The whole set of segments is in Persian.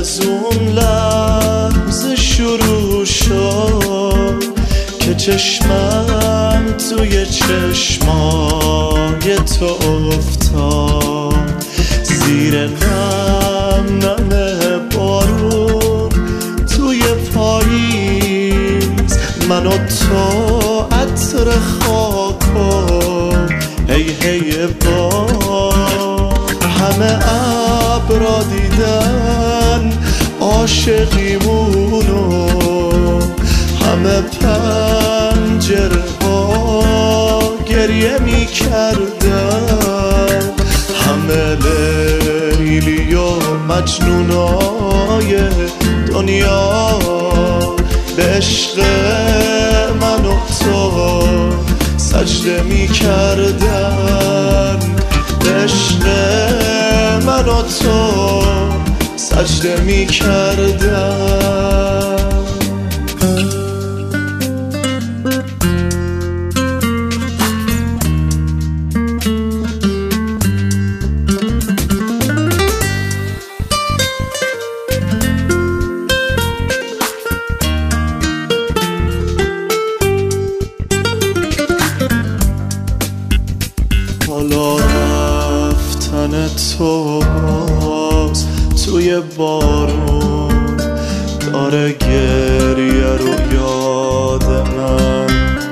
از اون لحظه شروع شد که چشمم توی چشمای تو افتاد، زیر نم نم بارون توی پاییز، من و تو عطر خاک و هی هی باد، همه ابرا دیدن عاشقیمونو، همه پنجره ها گریه می کردن، همه لیلی و مجنونای دنیا به عشق من و تو سجده می کردن، به عشق من و تو سجده می کردن. حالا رفتن تو باز توی بارون داره گریه رو یاد من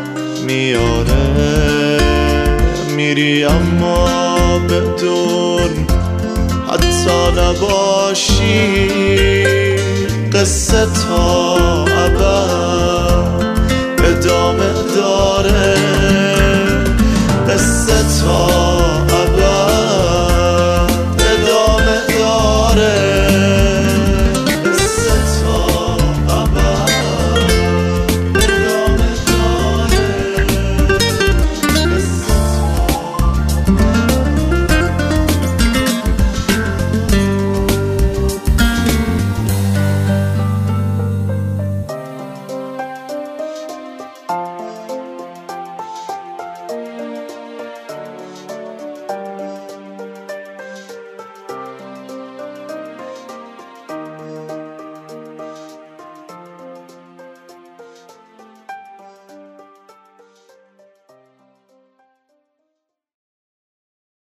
میاره، میری اما بدون حتی نباشی، قصه تا ابد ادامه